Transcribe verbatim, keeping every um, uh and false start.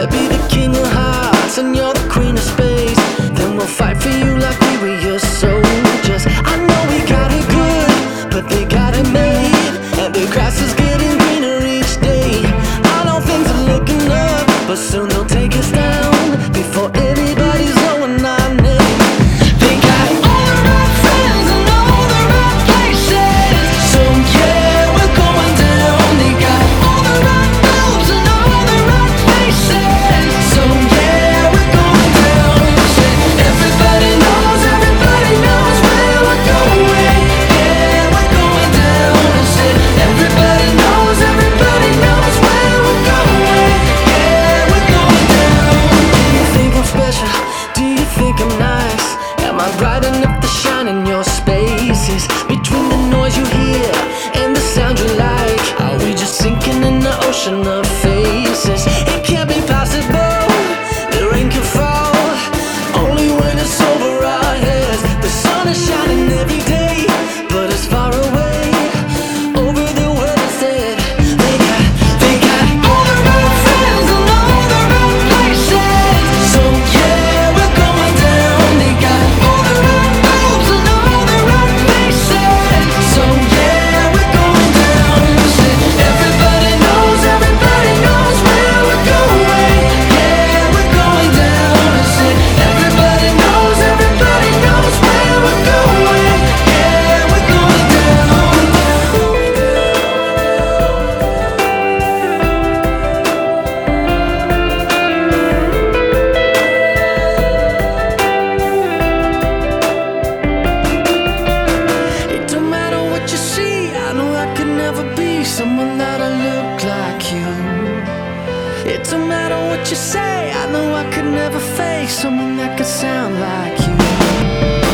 I'll be the king of hearts and you're the queen of space. Then we'll fight for you like we were your soldiers. I know we got it good, but they got it made, and the grass is getting greener each day. I know things are looking up, but soon they'll take us down before anybody's knowing our name. They got all the right friends and all the right places, so yeah, we're going down. They got all the right moves and all the right faces, so yeah, we're going down. Say, everybody knows, everybody knows where we're going. Yeah, we're going down. I said, everybody knows, everybody knows where we're going. Yeah, we're going down. Do you think I'm special? Do you think I'm nice? Am I bright enough to shine in your spaces? Between the noise you hear and the sound you like, are we just sinking in the ocean of faces? It can't be possible, the rain can fall only when it's over our heads. The sun is shining every day, but it's far away over the world instead. They got, they got all the right friends and all the right places, so yeah, we're going down. They got all the right moves and all the right faces, so yeah, we're going down. Say, everybody knows, everybody knows where we're going. Yeah, we're going down. I said, everybody knows, everybody knows where we're going. Yeah, we're going down. It don't matter what you see, I know I could never be someone that'll look like you. It don't matter what you say, I know I could never face someone that could sound like you.